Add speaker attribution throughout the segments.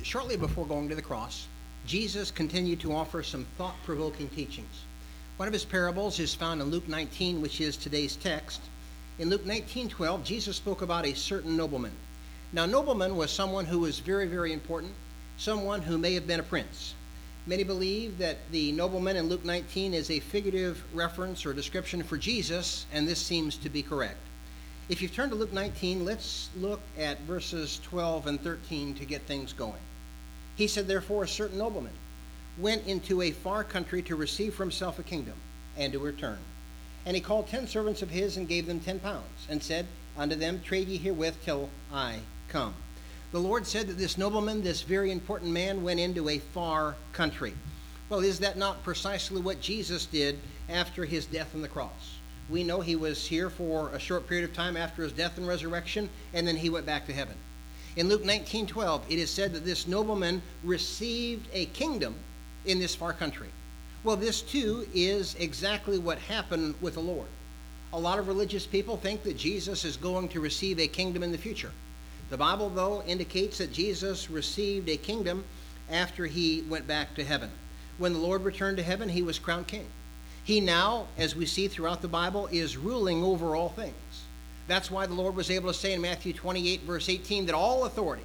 Speaker 1: shortly before going to the cross, Jesus continued to offer some thought-provoking teachings. One of his parables is found in Luke 19, which is today's text. In Luke 19:12, Jesus spoke about a certain nobleman. Now, nobleman was someone who was very, very important, someone who may have been a prince. Many believe that the nobleman in Luke 19 is a figurative reference or description for Jesus, and this seems to be correct. If you turn to Luke 19, let's look at verses 12 and 13 to get things going. He said, "Therefore a certain nobleman went into a far country to receive for himself a kingdom, and to return. And he called 10 servants of his, and gave them 10 pounds, and said unto them, Trade ye herewith till I come." The Lord said that this nobleman, this very important man, went into a far country. Well, is that not precisely what Jesus did after his death on the cross? We know he was here for a short period of time after his death and resurrection, and then he went back to heaven. In Luke 19:12, it is said that this nobleman received a kingdom in this far country. Well, this too is exactly what happened with the Lord. A lot of religious people think that Jesus is going to receive a kingdom in the future. The Bible, though, indicates that Jesus received a kingdom after he went back to heaven. When the Lord returned to heaven, he was crowned king. He now, as we see throughout the Bible, is ruling over all things. That's why the Lord was able to say in Matthew 28, verse 18, that all authority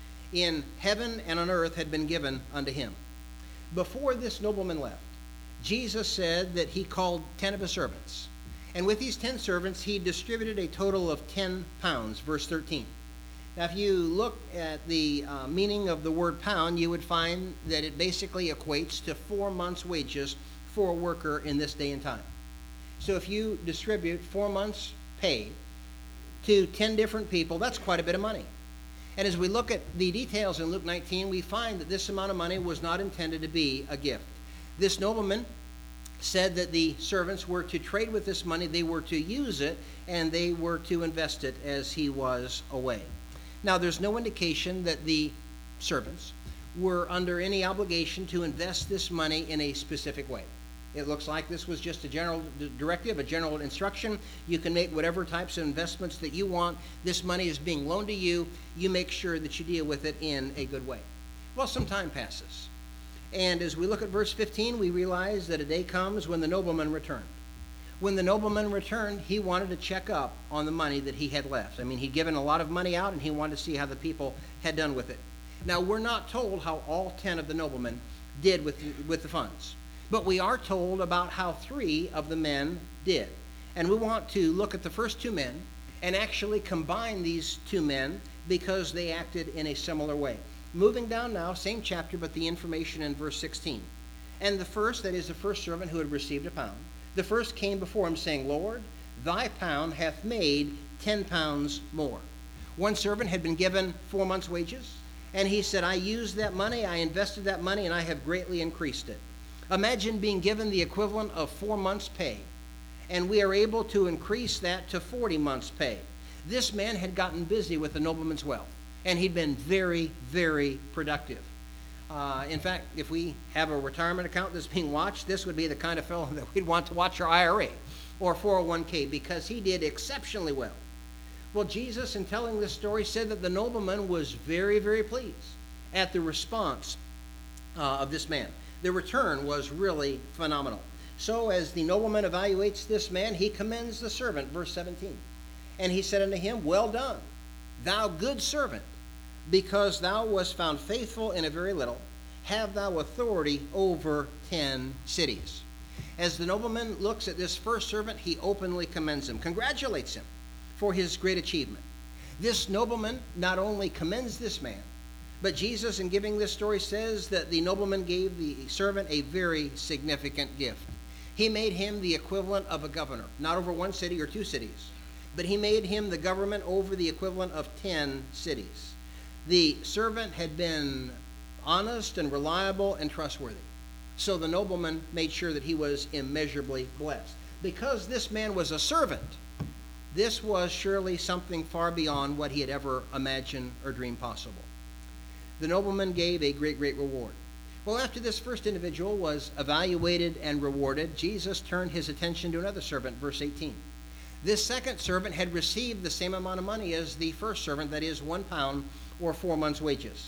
Speaker 1: in heaven and on earth had been given unto him. Before this nobleman left, Jesus said that he called 10 of his servants. And with these 10 servants, he distributed a total of 10 pounds, verse 13. Now, if you look at the meaning of the word pound, you would find that it basically equates to 4 months' wages for a worker in this day and time. So if you distribute 4 months' pay to 10 different people, that's quite a bit of money. And as we look at the details in Luke 19, we find that this amount of money was not intended to be a gift. This nobleman said that the servants were to trade with this money, they were to use it, and they were to invest it as he was away. Now, there's no indication that the servants were under any obligation to invest this money in a specific way. It looks like this was just a general directive, a general instruction. You can make whatever types of investments that you want. This money is being loaned to you. You make sure that you deal with it in a good way. Well, some time passes. And as we look at verse 15, we realize that a day comes when the nobleman returned. When the nobleman returned, he wanted to check up on the money that he had left. I mean, he'd given a lot of money out, and he wanted to see how the people had done with it. Now, we're not told how all 10 of the noblemen did with the funds. But we are told about how 3 of the men did. And we want to look at the first 2 men and actually combine these 2 men because they acted in a similar way. Moving down now, same chapter, but the information in verse 16. And the first, that is the first servant who had received a pound, the first came before him, saying, Lord, thy pound hath made 10 pounds more. One servant had been given 4 months' wages, and he said, I used that money, I invested that money, and I have greatly increased it. Imagine being given the equivalent of 4 months' pay, and we are able to increase that to 40 months' pay. This man had gotten busy with the nobleman's wealth, and he'd been very, very productive. In fact, if we have a retirement account that's being watched, this would be the kind of fellow that we'd want to watch our IRA or 401k because he did exceptionally well. Well, Jesus, in telling this story, said that the nobleman was very, very pleased at the response of this man. The return was really phenomenal. So as the nobleman evaluates this man, he commends the servant, verse 17. And he said unto him, Well done, thou good servant, because thou wast found faithful in a very little, have thou authority over 10 cities. As the nobleman looks at this first servant, he openly commends him, congratulates him for his great achievement. This nobleman not only commends this man, but Jesus, in giving this story, says that the nobleman gave the servant a very significant gift. He made him the equivalent of a governor, not over 1 city or 2 cities, but he made him the government over the equivalent of 10 cities. The servant had been honest and reliable and trustworthy. So the nobleman made sure that he was immeasurably blessed. Because this man was a servant, this was surely something far beyond what he had ever imagined or dreamed possible. The nobleman gave a great, great reward. Well, after this first individual was evaluated and rewarded, Jesus turned his attention to another servant, verse 18. This second servant had received the same amount of money as the first servant, that is 1 pound or 4 months' wages.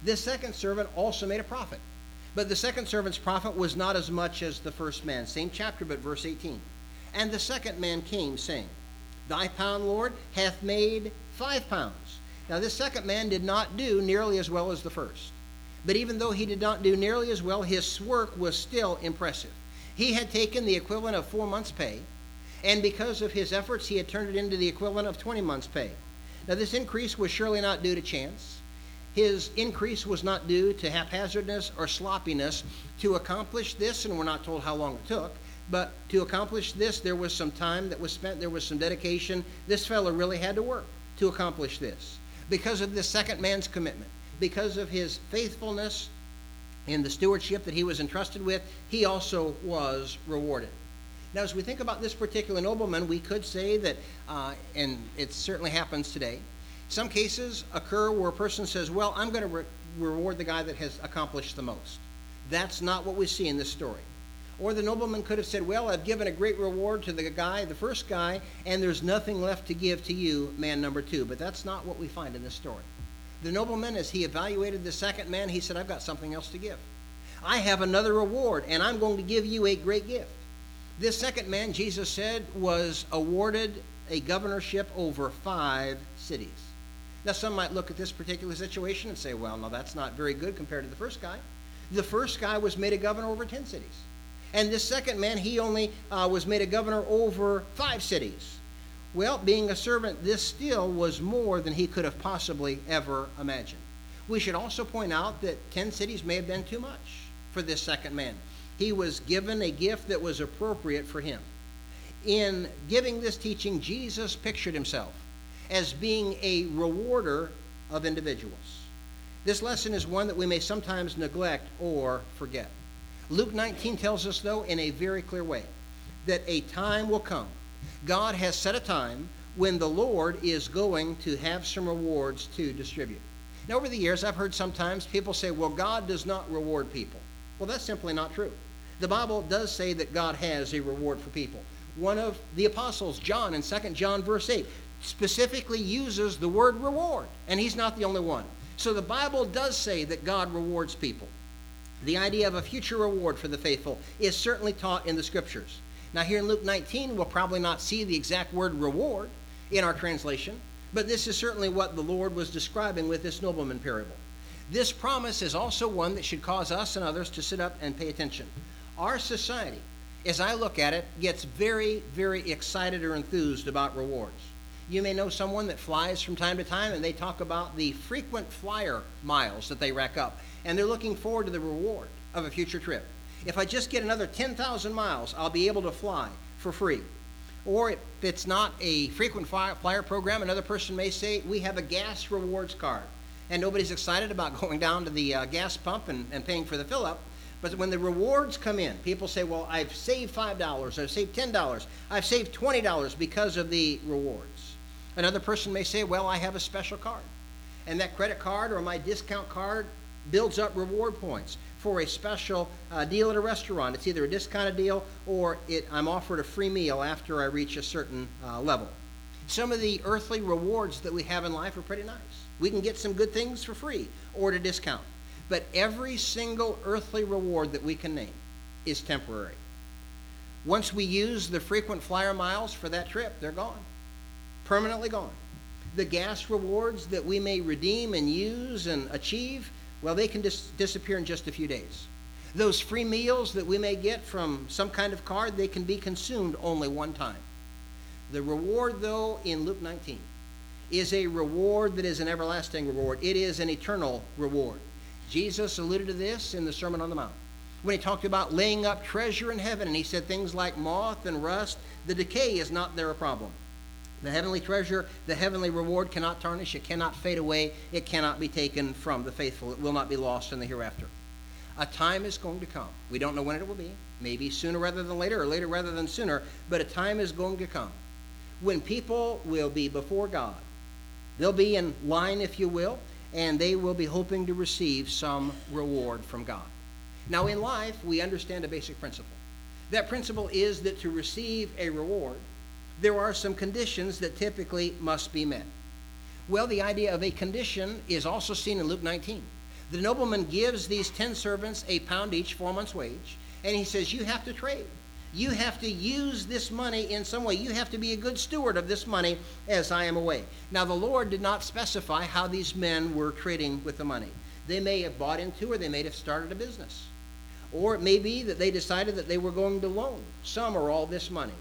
Speaker 1: This second servant also made a profit. But the second servant's profit was not as much as the first man. Same chapter, but verse 18. And the second man came, saying, Thy pound, Lord, hath made 5 pounds. Now this second man did not do nearly as well as the first. But even though he did not do nearly as well, his work was still impressive. He had taken the equivalent of 4 months' pay, and because of his efforts, he had turned it into the equivalent of 20 months' pay. Now this increase was surely not due to chance. His increase was not due to haphazardness or sloppiness. To accomplish this, and we're not told how long it took, but to accomplish this, there was some time that was spent, there was some dedication. This fellow really had to work to accomplish this. Because of this second man's commitment, because of his faithfulness in the stewardship that he was entrusted with, he also was rewarded. Now, as we think about this particular nobleman, we could say that, and it certainly happens today, some cases occur where a person says, well, I'm going to reward the guy that has accomplished the most. That's not what we see in this story. Or the nobleman could have said, well, I've given a great reward to the guy, the first guy, and there's nothing left to give to you, man number 2. But that's not what we find in this story. The nobleman, as he evaluated the second man, he said, I've got something else to give. I have another reward, and I'm going to give you a great gift. This second man, Jesus said, was awarded a governorship over 5 cities. Now, some might look at this particular situation and say, well, no, that's not very good compared to the first guy. The first guy was made a governor over 10 cities. And this second man, he only was made a governor over 5 cities. Well, being a servant, this still was more than he could have possibly ever imagined. We should also point out that 10 cities may have been too much for this second man. He was given a gift that was appropriate for him. In giving this teaching, Jesus pictured himself as being a rewarder of individuals. This lesson is one that we may sometimes neglect or forget. Luke 19 tells us, though, in a very clear way, that a time will come. God has set a time when the Lord is going to have some rewards to distribute. Now, over the years, I've heard sometimes people say, well, God does not reward people. Well, that's simply not true. The Bible does say that God has a reward for people. One of the apostles, John, in 2 John verse 8, specifically uses the word reward, and he's not the only one. So the Bible does say that God rewards people. The idea of a future reward for the faithful is certainly taught in the Scriptures. Now here in Luke 19, we'll probably not see the exact word reward in our translation, but this is certainly what the Lord was describing with this nobleman parable. This promise is also one that should cause us and others to sit up and pay attention. Our society, as I look at it, gets very, very excited or enthused about rewards. You may know someone that flies from time to time, and they talk about the frequent flyer miles that they rack up, and they're looking forward to the reward of a future trip. If I just get another 10,000 miles, I'll be able to fly for free. Or if it's not a frequent flyer program, another person may say, we have a gas rewards card. And nobody's excited about going down to the gas pump and paying for the fill-up. But when the rewards come in, people say, well, I've saved $5, I've saved $10, I've saved $20 because of the rewards. Another person may say, well, I have a special card. And that credit card or my discount card builds up reward points for a special deal at a restaurant. It's either a discounted deal or I'm offered a free meal after I reach a certain level. Some of the earthly rewards that we have in life are pretty nice. We can get some good things for free or at a discount. But every single earthly reward that we can name is temporary. Once we use the frequent flyer miles for that trip, they're gone. Permanently gone. The gas rewards that we may redeem and use and achieve, well, they can disappear in just a few days. Those free meals that we may get from some kind of card, they can be consumed only one time. The reward, though, in Luke 19, is a reward that is an everlasting reward. It is an eternal reward. Jesus alluded to this in the Sermon on the Mount when he talked about laying up treasure in heaven, and he said things like moth and rust, the decay is not there a problem. The heavenly treasure, the heavenly reward cannot tarnish, it cannot fade away, it cannot be taken from the faithful, it will not be lost in the hereafter. A time is going to come. We don't know when it will be, maybe sooner rather than later or later rather than sooner, but a time is going to come when people will be before God. They'll be in line, if you will, and they will be hoping to receive some reward from God. Now in life, we understand a basic principle. That principle is that to receive a reward, there are some conditions that typically must be met. Well, the idea of a condition is also seen in Luke 19. The nobleman gives these 10 servants a pound each, 4 months' wage, and he says, you have to trade. You have to use this money in some way. You have to be a good steward of this money as I am away. Now, the Lord did not specify how these men were trading with the money. They may have bought into, or they may have started a business. Or it may be that they decided that they were going to loan some or all this money.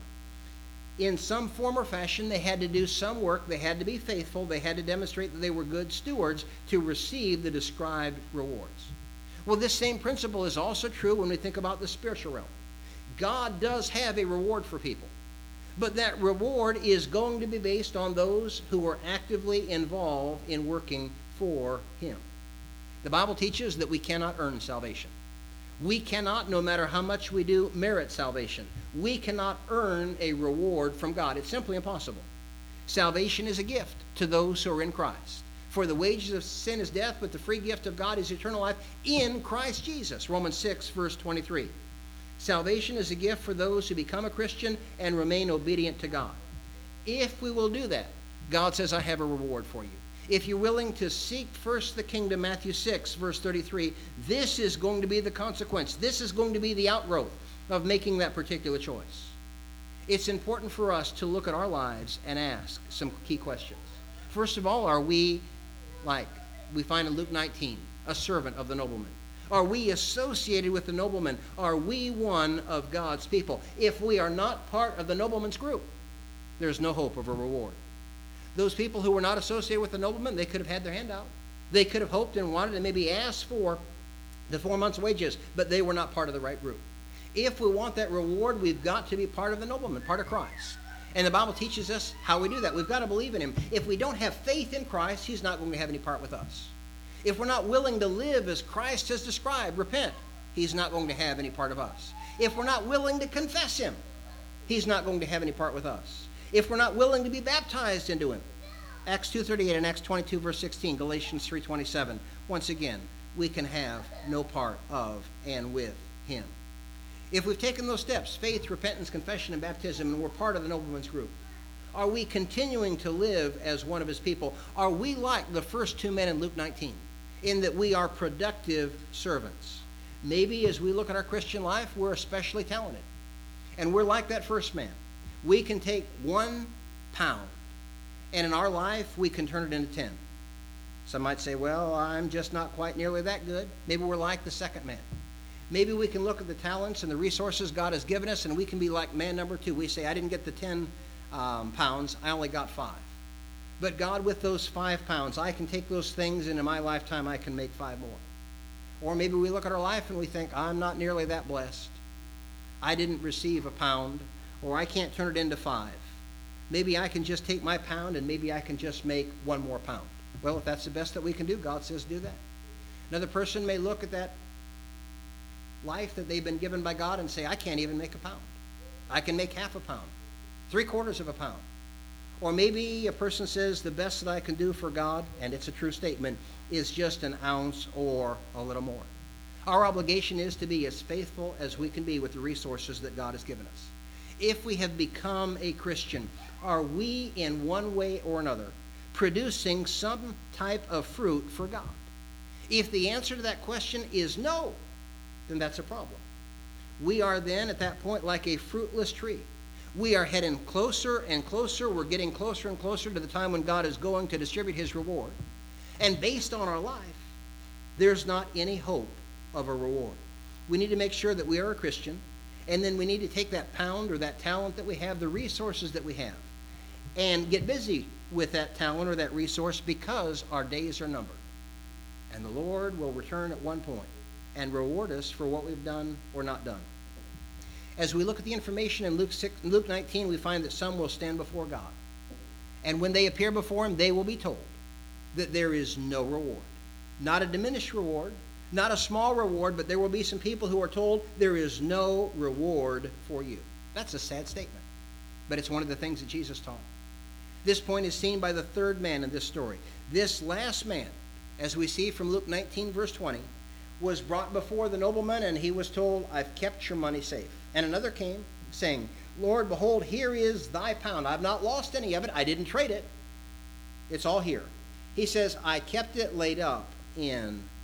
Speaker 1: In some form or fashion, they had to do some work. They had to be faithful. They had to demonstrate that they were good stewards to receive the described rewards. Well, this same principle is also true when we think about the spiritual realm. God does have a reward for people, but that reward is going to be based on those who are actively involved in working for Him. The Bible teaches that we cannot earn salvation. We cannot, no matter how much we do, merit salvation. We cannot earn a reward from God. It's simply impossible. Salvation is a gift to those who are in Christ. For the wages of sin is death, but the free gift of God is eternal life in Christ Jesus. Romans 6, verse 23. Salvation is a gift for those who become a Christian and remain obedient to God. If we will do that, God says, I have a reward for you. If you're willing to seek first the kingdom, Matthew 6, verse 33, this is going to be the consequence. This is going to be the outgrowth of making that particular choice. It's important for us to look at our lives and ask some key questions. First of all, are we, like we find in Luke 19, a servant of the nobleman? Are we associated with the nobleman? Are we one of God's people? If we are not part of the nobleman's group, there's no hope of a reward. Those people who were not associated with the nobleman, they could have had their hand out. They could have hoped and wanted and maybe asked for the 4 months' wages, but they were not part of the right group. If we want that reward, we've got to be part of the nobleman, part of Christ. And the Bible teaches us how we do that. We've got to believe in Him. If we don't have faith in Christ, He's not going to have any part with us. If we're not willing to live as Christ has described, repent, He's not going to have any part of us. If we're not willing to confess Him, He's not going to have any part with us. If we're not willing to be baptized into Him, Acts 2:38 and Acts 22, verse 16, Galatians 3:27, once again, we can have no part of and with Him. If we've taken those steps, faith, repentance, confession, and baptism, and we're part of the nobleman's group, are we continuing to live as one of His people? Are we like the first 2 men in Luke 19, in that we are productive servants? Maybe as we look at our Christian life, we're especially talented. And we're like that first man. We can take 1 pound, and in our life, we can turn it into 10. Some might say, well, I'm just not quite nearly that good. Maybe we're like the second man. Maybe we can look at the talents and the resources God has given us, and we can be like man number 2. We say, I didn't get the 10 pounds, I only got 5. But God, with those 5 pounds, I can take those things, and in my lifetime, I can make 5 more. Or maybe we look at our life and we think, I'm not nearly that blessed. I didn't receive a pound, or I can't turn it into 5. Maybe I can just take my pound, and maybe I can just make 1 more pound. Well, if that's the best that we can do, God says do that. Another person may look at that life that they've been given by God and say, I can't even make a pound. I can make half a pound, 3/4 of a pound. Or maybe a person says the best that I can do for God, and it's a true statement, is just an ounce or a little more. Our obligation is to be as faithful as we can be with the resources that God has given us. If we have become a Christian, are we in one way or another producing some type of fruit for God? If the answer to that question is no, then that's a problem. We are then at that point like a fruitless tree. We are heading closer and closer. We're getting closer and closer to the time when God is going to distribute His reward. And based on our life, there's not any hope of a reward. We need to make sure that we are a Christian, and then we need to take that pound or that talent that we have, the resources that we have, and get busy with that talent or that resource, because our days are numbered. And the Lord will return at one point and reward us for what we've done or not done. As we look at the information in Luke 19, we find that some will stand before God. And when they appear before Him, they will be told that there is no reward. Not a diminished reward, not a small reward, but there will be some people who are told there is no reward for you. That's a sad statement, but it's one of the things that Jesus taught. This point is seen by the third man in this story. This last man, as we see from Luke 19, verse 20, was brought before the nobleman, and he was told, I've kept your money safe. And another came, saying, Lord, behold, here is thy pound. I've not lost any of it. I didn't trade it. It's all here. He says, I kept it laid up in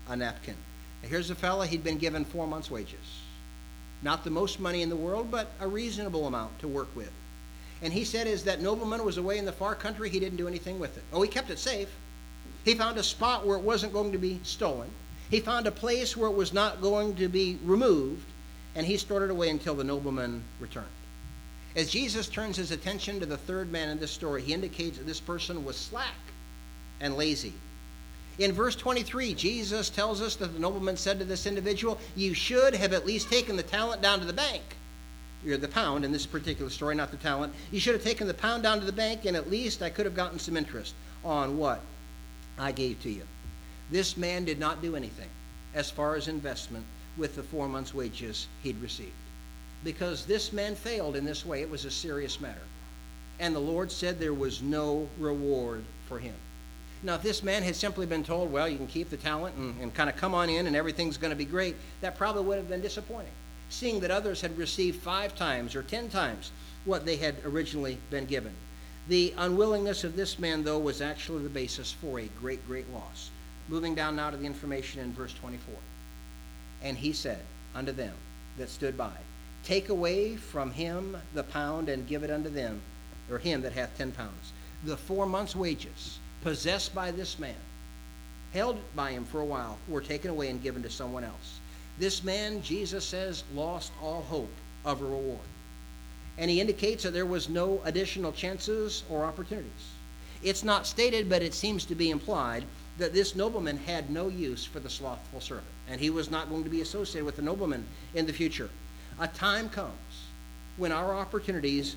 Speaker 1: a napkin. Now, here's a fella, he'd been given 4 months' wages. Not the most money in the world, but a reasonable amount to work with. And he said as that nobleman was away in the far country, he didn't do anything with it. Oh, he kept it safe. He found a spot where it wasn't going to be stolen. He found a place where it was not going to be removed, and he stored it away until the nobleman returned. As Jesus turns his attention to the third man in this story, he indicates that this person was slack and lazy. In verse 23, Jesus tells us that the nobleman said to this individual, "You should have at least taken the talent down to the bank." Or the pound in this particular story, not the talent. "You should have taken the pound down to the bank, and at least I could have gotten some interest on what I gave to you." This man did not do anything as far as investment with the 4 months' wages he'd received. Because this man failed in this way, it was a serious matter. And the Lord said there was no reward for him. Now, if this man had simply been told, well, you can keep the talent and kind of come on in and everything's going to be great, that probably would have been disappointing, seeing that others had received 5 times or 10 times what they had originally been given. The unwillingness of this man, though, was actually the basis for a great, great loss. Moving down now to the information in verse 24. "And he said unto them that stood by, Take away from him the pound and give it unto them, or him that hath 10 pounds. The 4 months' wages possessed by this man, held by him for a while, were taken away and given to someone else. This man, Jesus says, lost all hope of a reward. And he indicates that there was no additional chances or opportunities. It's not stated, but it seems to be implied that this nobleman had no use for the slothful servant, and he was not going to be associated with the nobleman in the future. A time comes when our opportunities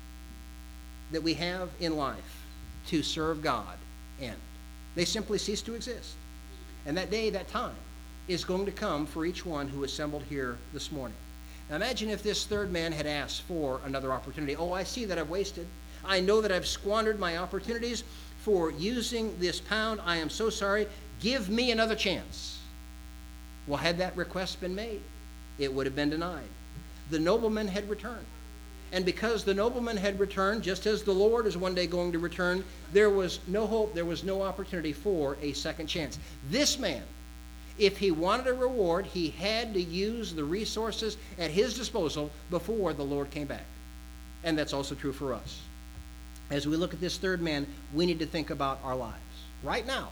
Speaker 1: that we have in life to serve God end. They simply cease to exist. And that day, that time, is going to come for each one who assembled here this morning. Now imagine if this third man had asked for another opportunity. "Oh, I see that I've wasted. I know that I've squandered my opportunities for using this pound. I am so sorry. Give me another chance." Well, had that request been made, it would have been denied. The nobleman had returned. And because the nobleman had returned, just as the Lord is one day going to return, there was no hope, there was no opportunity for a second chance. This man, if he wanted a reward, he had to use the resources at his disposal before the Lord came back. And that's also true for us. As we look at this third man, we need to think about our lives right now.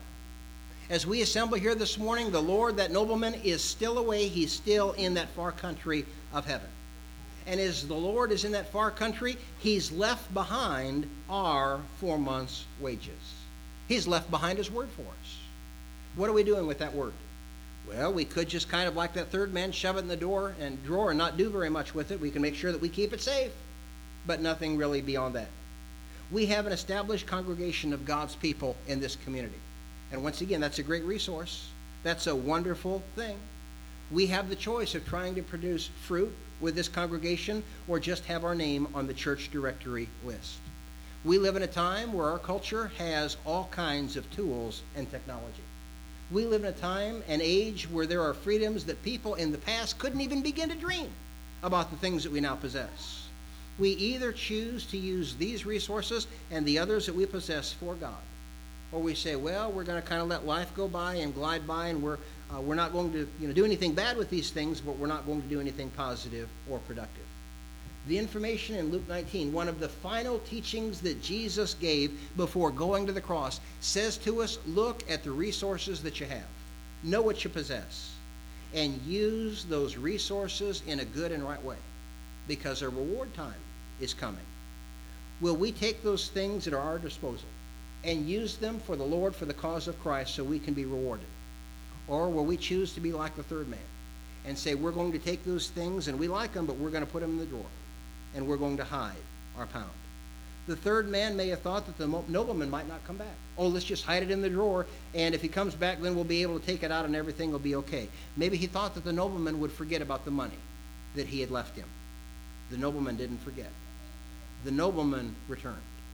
Speaker 1: As we assemble here this morning, the Lord, that nobleman, is still away. He's still in that far country of heaven. And as the Lord is in that far country, he's left behind our 4 months' wages. He's left behind his word for us. What are we doing with that word? Well, we could just kind of like that third man, shove it in the drawer and not do very much with it. We can make sure that we keep it safe, but nothing really beyond that. We have an established congregation of God's people in this community. And once again, that's a great resource. That's a wonderful thing. We have the choice of trying to produce fruit with this congregation or just have our name on the church directory list. We live in a time where our culture has all kinds of tools and technology. We live in a time and age where there are freedoms that people in the past couldn't even begin to dream about the things that we now possess. We either choose to use these resources and the others that we possess for God, or we say, well, we're going to kind of let life go by and glide by, and we're not going to do anything bad with these things, but we're not going to do anything positive or productive. The information in Luke 19, one of the final teachings that Jesus gave before going to the cross, says to us, look at the resources that you have. Know what you possess. And use those resources in a good and right way, because our reward time is coming. Will we take those things that are at our disposal and use them for the Lord, for the cause of Christ, so we can be rewarded? Or will we choose to be like the third man and say, we're going to take those things and we like them, but we're going to put them in the drawer and we're going to hide our pound? The third man may have thought that the nobleman might not come back. Oh, let's just hide it in the drawer, and if he comes back, then we'll be able to take it out and everything will be okay. Maybe he thought that the nobleman would forget about the money that he had left him. The nobleman didn't forget. The nobleman returned.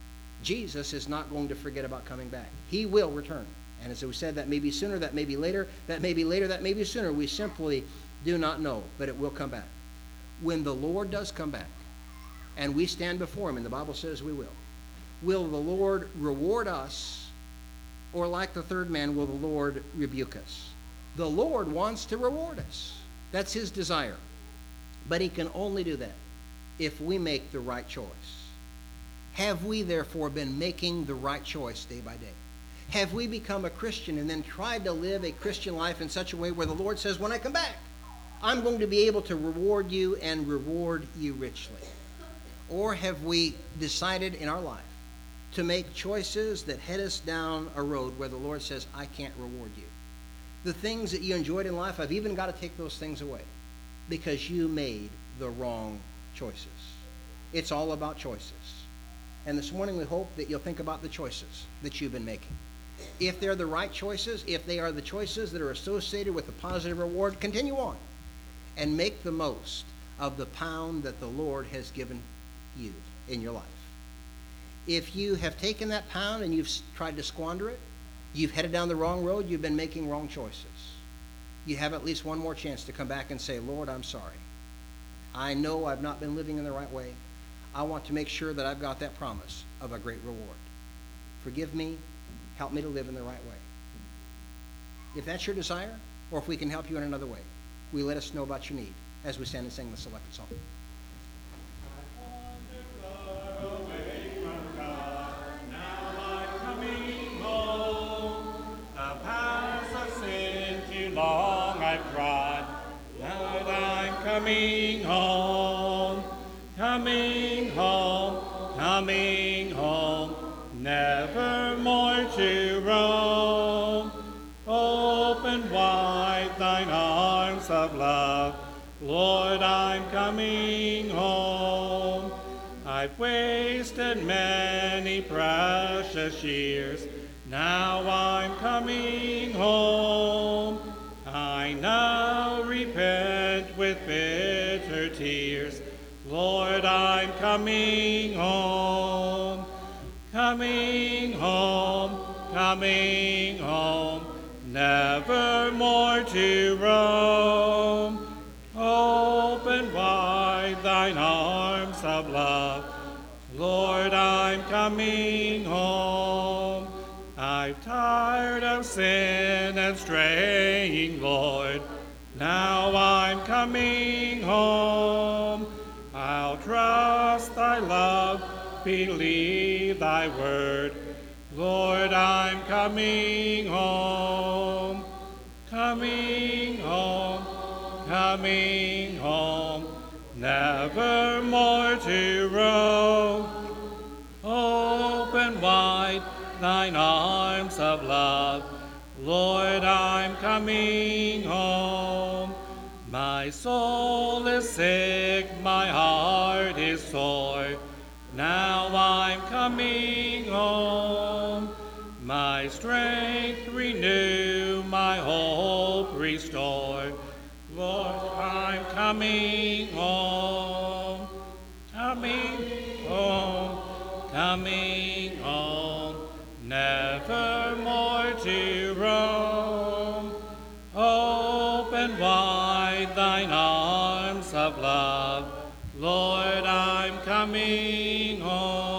Speaker 1: Jesus is not going to forget about coming back. He will return. And as we said, that may be sooner, that may be later, that may be later, that may be sooner. We simply do not know, but it will come back. When the Lord does come back, and we stand before him, and the Bible says we will the Lord reward us, or like the third man, will the Lord rebuke us? The Lord wants to reward us. That's his desire. But he can only do that if we make the right choice. Have we therefore been making the right choice day by day? Have we become a Christian and then tried to live a Christian life in such a way where the Lord says, when I come back, I'm going to be able to reward you and reward you richly? Or have we decided in our life to make choices that head us down a road where the Lord says, I can't reward you? The things that you enjoyed in life, I've even got to take those things away because you made the wrong choices. It's all about choices. And this morning we hope that you'll think about the choices that you've been making. If they're the right choices, if they are the choices that are associated with a positive reward, continue on and make the most of the pound that the Lord has given you in your life. If you have taken that pound and you've tried to squander it, you've headed down the wrong road, you've been making wrong choices. You have at least one more chance to come back and say, Lord, I'm sorry. I know I've not been living in the right way. I want to make sure that I've got that promise of a great reward. Forgive me. Help me to live in the right way. If that's your desire, or if we can help you in another way, will you let us know about your need as we stand and sing the selected song?
Speaker 2: Long I've trod, now that I'm coming home, coming home, coming home, never more to roam. Open wide thine arms of love, Lord, I'm coming home. I've wasted many precious years, now I'm coming home. I now repent with bitter tears, Lord, I'm coming home. Coming home, coming home, never more to roam. Open wide thine arms of love, Lord, I'm coming home. I'm tired of sin and straying, Lord, now I'm coming home. I'll trust thy love, believe thy word, Lord, I'm coming home. Coming home, coming home, never more to roam. Open wide thine arms of love, Lord, I'm coming home. My soul is sick, my heart is sore, now I'm coming home. My strength renew, my hope restore, Lord, I'm coming home. Coming home, coming home, never more to roam. Open wide thine arms of love, Lord, I'm coming home.